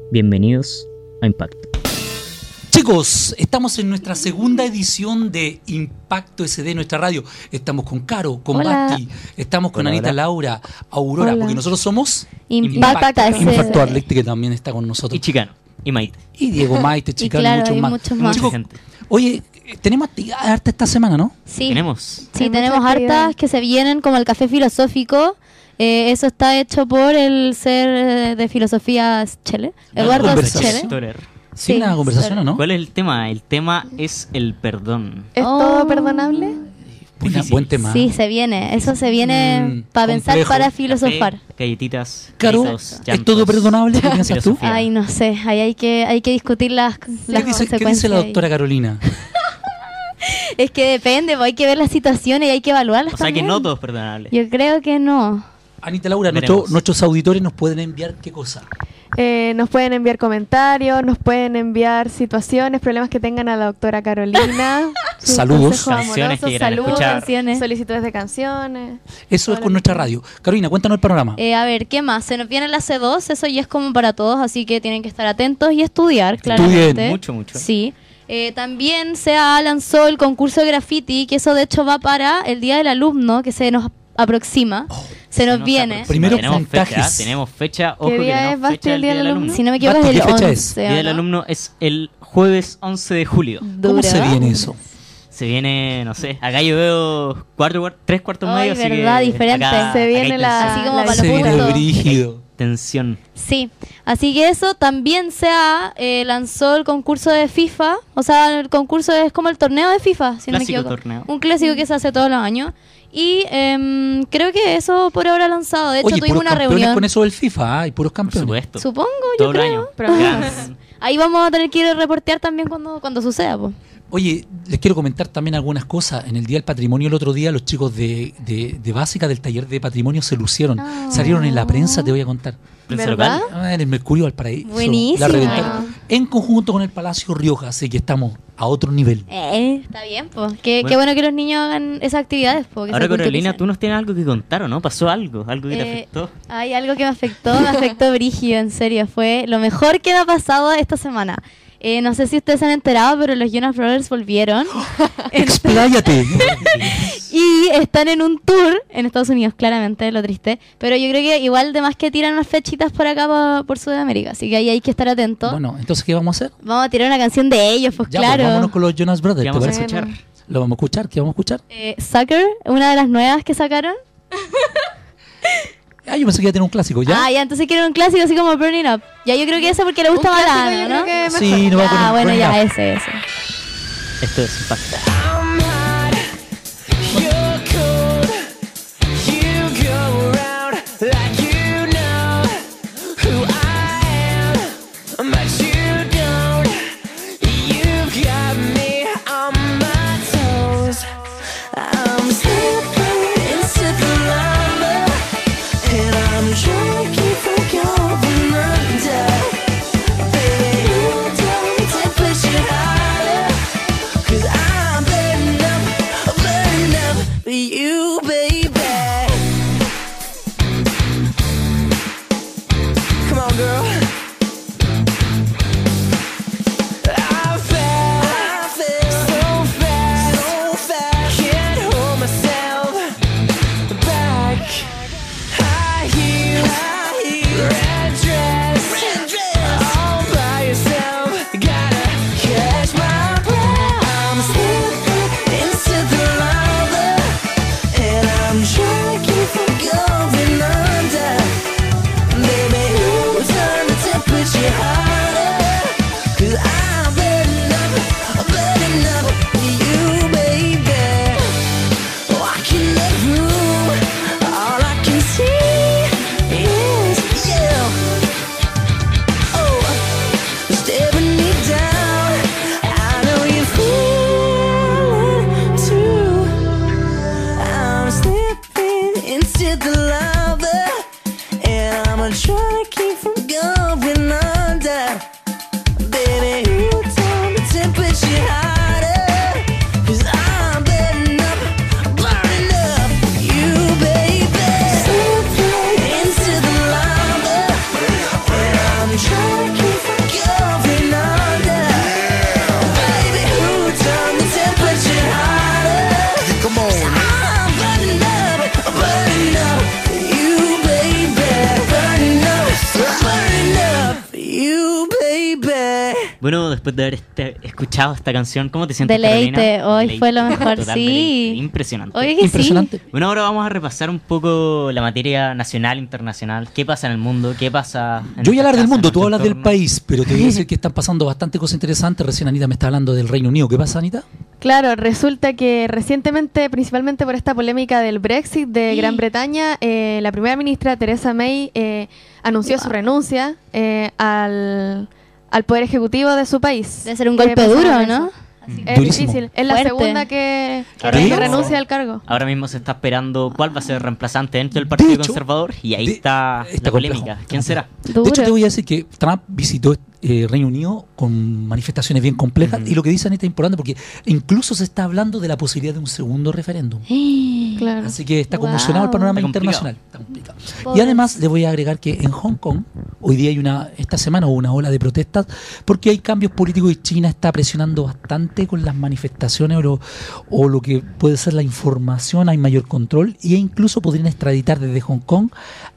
Bienvenidos a Impacto. Chicos, estamos en nuestra segunda edición de Impacto SD, nuestra radio. Estamos con Caro, con Basti, estamos con Anita, Laura, Aurora, porque nosotros somos Impacto Arlecte, que también está con nosotros. Y Chicano, y Maite. Y Diego Maite, Chicano, claro, y muchos más. Chicos, gente. Oye, tenemos harta esta semana, ¿no? Sí, Tenemos. sí, tenemos hartas que se vienen, como el café filosófico. Eso está hecho por el ser de filosofía Schelle, Eduardo Schelle. Sí, una conversación, ¿o no? ¿Cuál es el tema? El tema es el perdón. ¿Es todo perdonable? Buen tema. Sí, se viene. Eso se viene para pensar, complejo. para filosofar. Café, galletitas, Caro, gritos, ¿es llantos, todo perdonable? ¿Qué piensas tú? filosofía. Ay, no sé. Ahí hay que discutir las consecuencias. ¿Qué dice la doctora Carolina? Es que depende, pues, hay que ver las situaciones y hay que evaluarlas O sea que también. no todo es perdonable. Yo creo que no. Anita, Laura, Veremos. nuestros auditores nos pueden enviar ¿qué cosa? Nos pueden enviar comentarios, nos pueden enviar situaciones, problemas que tengan a la doctora Carolina. sus Saludos. consejos Canciones que amorosos, quieran saludos, escuchar. Canciones. solicitudes de canciones. Eso es con nuestra radio. Carolina, cuéntanos el panorama. A ver, ¿qué más? Se nos viene la C2, eso ya es como para todos, así que tienen que estar atentos y estudiar, claramente. Mucho. Sí. También se lanzó el concurso de graffiti, que eso de hecho va para el Día del Alumno, que se nos aproxima. Se nos viene. Primero tenemos puntajes. Tenemos fecha. Ojo ¿Qué que día tenemos es, Basti, fecha el Día del Alumno? Si no me equivoco, Basti, es el ¿qué fecha 11. es? El Día del ¿no? Alumno es el jueves 11 de julio. ¿Cómo se Dura. viene eso? Se viene, no sé, acá yo veo 3 cuartos Ay, medio, así verdad, que diferente. Se viene hay la- tensión. Así como para Se los viene puntos. brígido. Tensión. Sí, así que eso también lanzó el concurso de FIFA, o sea, el concurso es como el torneo de FIFA, si no me Clásico equivoco. torneo. Un clásico que se hace todos los años. Y creo que eso por ahora lanzado. De hecho, Oye, tuvimos puros una campeones reunión. con eso del FIFA, y puros Por campeones. supuesto. Supongo, Todo yo el creo. año. Pero- Gran- Ahí vamos a tener que ir a reportear también cuando suceda, pues. Oye, les quiero comentar también algunas cosas. En el Día del Patrimonio el otro día los chicos de básica del taller de patrimonio se lucieron. Ah. Salieron en la prensa, te voy a contar. Prensa ¿Verdad? local. En el Mercurio Valparaíso. Buenísimo. La reventaron. En conjunto con el Palacio Rioja, así que estamos a otro nivel. Está bien, pues. Qué bueno que los niños hagan esas actividades, pues. Ahora, Carolina, tú nos tienes algo que contar, ¿o no? ¿Pasó algo? ¿Algo que te afectó? Hay algo que me afectó brígido, en serio. Fue lo mejor que me ha pasado esta semana. No sé si ustedes se han enterado, pero los Jonas Brothers volvieron. ¡Expláyate! Y están en un tour en Estados Unidos, claramente, lo triste. Pero yo creo que igual de más que tiran unas fechitas por acá, por Sudamérica. Así que ahí hay que estar atentos. Bueno, entonces, ¿qué vamos a hacer? Vamos a tirar una canción de ellos, pues Ya, claro. pues, vámonos con los Jonas Brothers. ¿Qué ¿te vamos a parece? escuchar? ¿Lo vamos a escuchar? ¿Qué vamos a escuchar? Sucker, una de las nuevas que sacaron. Yo pensé que iba a tener un clásico, ¿ya? Ah, ya, entonces quieren un clásico así como Burning Up. Ya, yo creo que ese porque le gusta Un clásico, Balano, yo ¿no? creo que mejor. Sí, nos vamos a poner Bueno, Burning ya, Up. ese. Esto es Impacto. You, baby. Come on, girl. I fell so fast, can't hold myself back. High heels, red dress, all by yourself. Gotta catch my breath. I'm slipping into the lava, and I'm trying to keep from going under. Baby, you turn the temperature harder, 'cause I'm burning up for you, baby. Walking the room, all I can see is you. Oh, staring me down, I know you feel it too. I'm slipping into the lava, and I'm trying to keep from going under. Baby, you turn the temperature hotter, 'cause I'm burning up you, baby. Slipping into the lava, and I'm trying to keep Bueno, después de haber escuchado esta canción, ¿cómo te sientes, Carolina? Deleite, hoy fue lo mejor, Total sí. deleite. Impresionante. Oye, que Impresionante. Bueno, ahora vamos a repasar un poco la materia nacional, internacional. ¿Qué pasa en el mundo? ¿Qué pasa en Yo voy a hablar nuestra del casa, mundo, en tú nuestro hablas del entorno? país, pero te voy a decir que están pasando bastante cosas interesantes. Recién Anita me está hablando del Reino Unido. ¿Qué pasa, Anita? Claro, resulta que recientemente, principalmente por esta polémica del Brexit de Gran Bretaña, la primera ministra Theresa May anunció su renuncia al poder ejecutivo de su país. Debe ser un ¿Qué golpe pasa duro, con ¿no? eso? Así Es Durísimo. difícil. Es la Fuerte. segunda que Ahora mismo- renuncia al cargo. Ahora mismo se está esperando cuál va a ser el reemplazante dentro del Partido hecho, Conservador y ahí de- está la complejo, polémica. está ¿Quién será? De hecho, te Duro. voy a decir que Trump visitó Reino Unido con manifestaciones bien complejas y lo que dice Anita es importante porque incluso se está hablando de la posibilidad de un segundo referéndum. Claro. Así que está Wow. conmocionado el panorama Está complicado. internacional. Está complicado. Y Pobres. además le voy a agregar que en Hong Kong hoy día esta semana hubo una ola de protestas porque hay cambios políticos y China está presionando bastante con las manifestaciones o lo que puede ser la información, hay mayor control e incluso podrían extraditar desde Hong Kong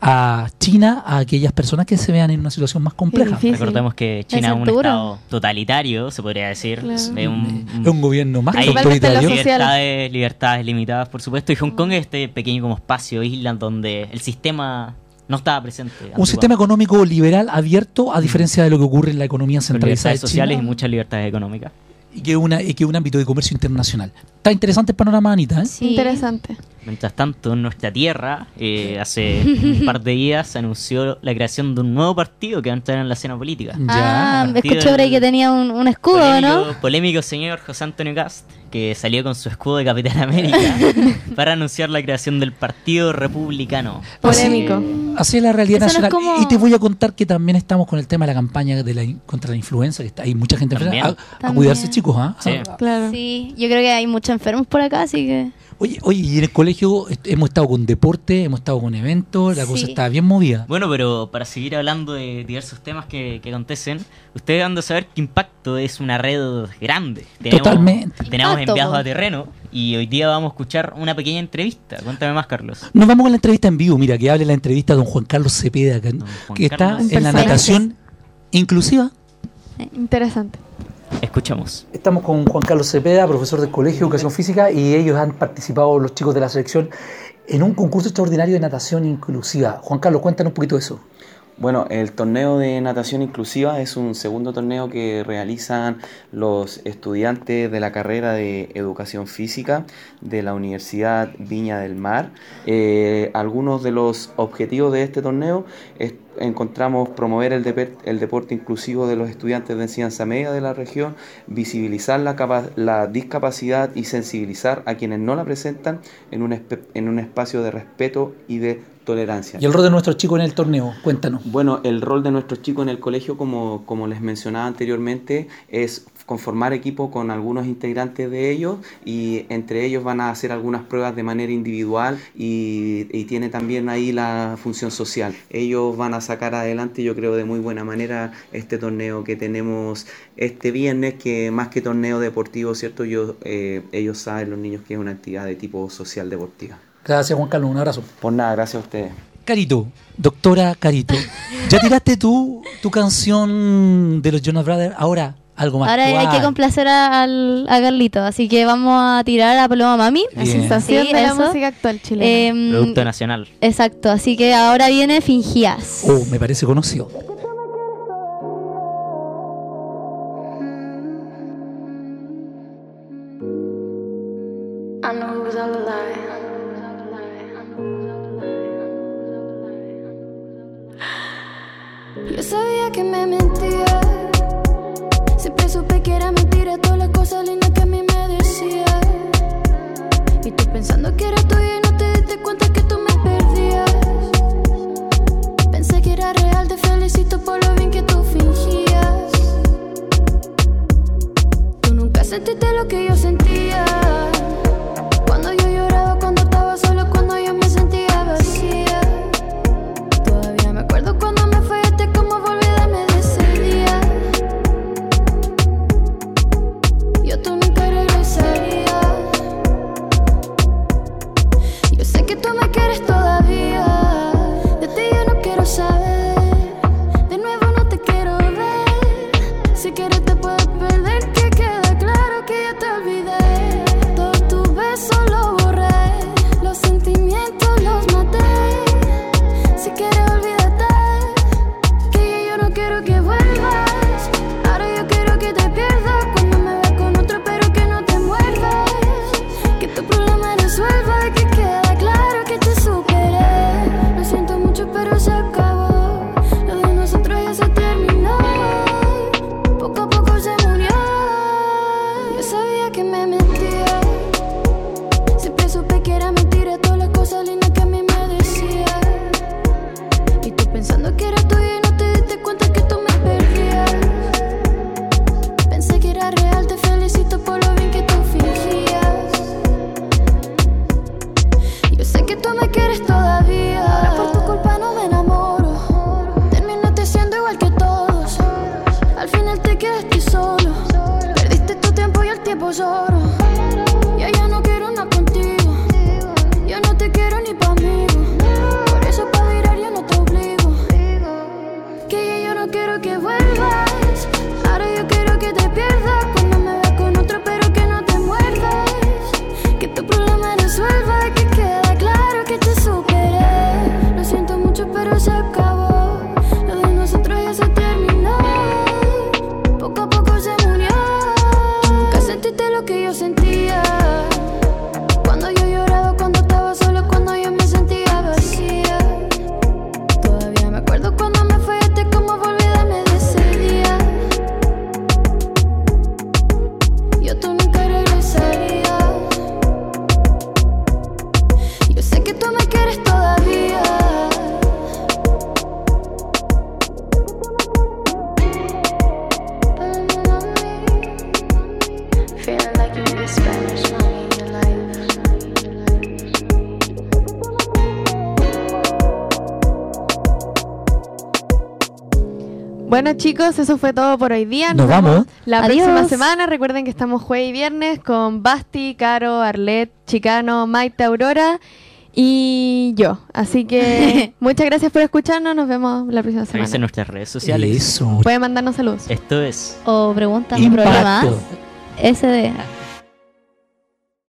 a China a aquellas personas que se vean en una situación más compleja. difícil. Recordemos que China es ser un duro. estado totalitario, se podría decir. Claro. Es Es un gobierno más que Hay Principalmente en lo autoritario. social. libertades limitadas, por supuesto. Y Hong Kong es este pequeño como espacio, isla, donde el sistema no estaba presente. Un sistema económico liberal abierto, a diferencia de lo que ocurre en la economía con centralizada libertades de sociales y China, muchas libertades económicas. y que es un ámbito de comercio internacional. Está interesante el panorama, Anita, ¿eh? Sí. Interesante. Mientras tanto, en nuestra tierra, hace un par de días se anunció la creación de un nuevo partido que va a entrar en la escena política. Ah, Ya. Partido escuché por ahí que tenía un escudo, ¿no? Polémico señor José Antonio Cast, que salió con su escudo de Capitán América para anunciar la creación del Partido Republicano. Polémico. Así es la realidad Eso no es nacional. como- Y te voy a contar que también estamos con el tema de la campaña contra la influenza, que está, hay mucha gente También. enferma. A También. cuidarse, chicos. ¿Ah? Sí. Claro. Sí, yo creo que hay muchos enfermos por acá, así que... Oye, y en el colegio hemos estado con deporte, hemos estado con eventos, la cosa Sí. está bien movida. Bueno, pero para seguir hablando de diversos temas que acontecen, ustedes han de saber que Impacto es una red grande. Totalmente. Tenemos Impacto, enviados po. a terreno y hoy día vamos a escuchar una pequeña entrevista. Cuéntame más, Carlos. Nos vamos con la entrevista en vivo. Mira, que hable la entrevista don Juan Carlos Cepeda, que, Juan que está Carlos. en la Personaje. natación inclusiva. Interesante. Escuchamos. Estamos con Juan Carlos Cepeda, profesor del Colegio de Educación Física, y ellos han participado, los chicos de la selección, en un concurso extraordinario de natación inclusiva. Juan Carlos, cuéntanos un poquito de eso. Bueno, el torneo de natación inclusiva es un segundo torneo que realizan los estudiantes de la carrera de Educación Física de la Universidad Viña del Mar. Algunos de los objetivos de este torneo encontramos promover el deporte inclusivo de los estudiantes de enseñanza media de la región, visibilizar la discapacidad y sensibilizar a quienes no la presentan en un espacio de respeto y de tolerancia. Y el rol de nuestros chicos en el torneo, cuéntanos. Bueno, el rol de nuestros chicos en el colegio, como les mencionaba anteriormente, es conformar equipo con algunos integrantes de ellos y entre ellos van a hacer algunas pruebas de manera individual y tiene también ahí la función social. Ellos van a sacar adelante, yo creo, de muy buena manera este torneo que tenemos este viernes, que más que torneo deportivo, ¿cierto? Ellos saben, los niños, que es una actividad de tipo social deportiva. Gracias, Juan Carlos, un abrazo. Por nada, gracias a ustedes. Carito, doctora Carito, ¿ya tiraste tu canción de los Jonas Brothers? Ahora, algo más Ahora hay actual. que complacer a Carlito, así que vamos a tirar a Paloma Mami. Bien. La sensación Sí, de la eso. música actual chilena. Producto nacional. Exacto, así que ahora viene Fingías. Oh, me parece conocido. I know it was all a lie. Yo sabía que me mentía. Siempre supe que era mentira todas las cosas lindas que a mí me decía. Y tú pensando que era tuya y no te diste cuenta que tú me perdías. Pensé que era real, te felicito por lo bien que tú fingías. Tú nunca sentiste lo que yo sentía. Cuando yo lloraba, cuando estaba solo, cuando yo me sentía vacía. Todavía me acuerdo cuando me fallaste, cómo volví a darme de ese día. Yo tú nunca regresaría. Yo sé que tú me quieres. pero se acabó. Lo de nosotros ya se terminó. Poco a poco se murió. Nunca sentiste lo que yo sentía. Cuando yo lloraba, cuando estaba solo, cuando yo me sentía vacía. Todavía me acuerdo cuando me fallaste, cómo fue olvidarme de ese día. Yo tú nunca regresaría. Yo sé que tú me quieres todavía. Feeling like you need a Spanish money in your life. Bueno, chicos, eso fue todo por hoy día. Nos vamos. La Adiós. próxima semana. Recuerden que estamos jueves y viernes con Basti, Caro, Arlet, Chicano, Maite, Aurora y yo. Así que muchas gracias por escucharnos. Nos vemos la próxima Revisen semana. nuestras redes sociales. Eso. Pueden mandarnos saludos. Esto es O preguntas, Impacto. problemas. SD.